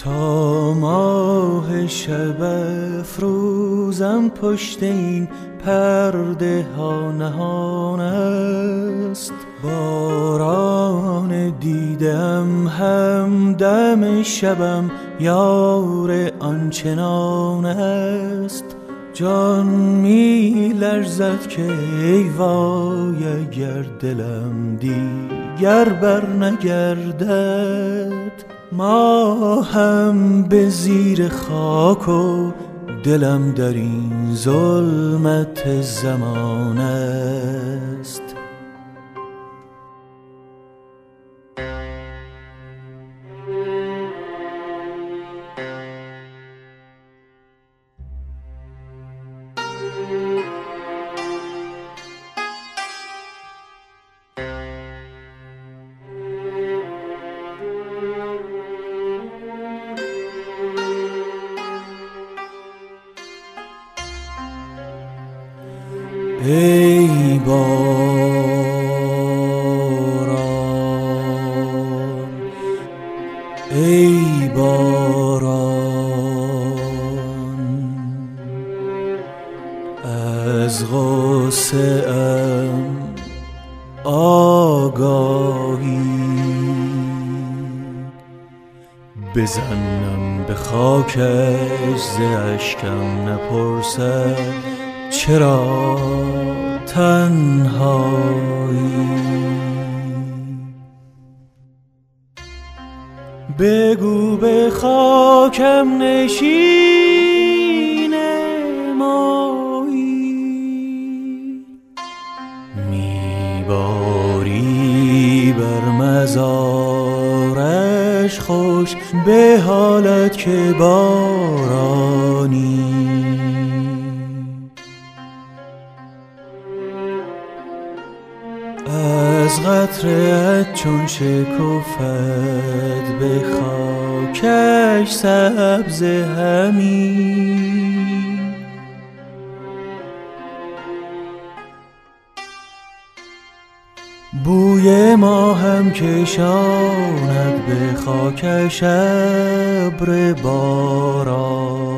تا ماه شب افروزم پشت این پرده ها نهان است. باران دیدم همدم شبم یار آنچنان است. جان می لرزد که ای وای اگر دلم دیگر بر نگردد. ما هم به زیر خاک و دلم در این ظلمت زمان است. ای باران، ای باران، از غصه ام آگاهی بزنم به خاکش ز اشکم نپرسد چرا تنهایی. بگو به خاکم نشین مایی، میباری بر مزارش خوش به حالت که بارانی. از قطره‌ات چون شکفت به خاکش سبز همین. بوی ما هم کشاند به خاکش ابر باران.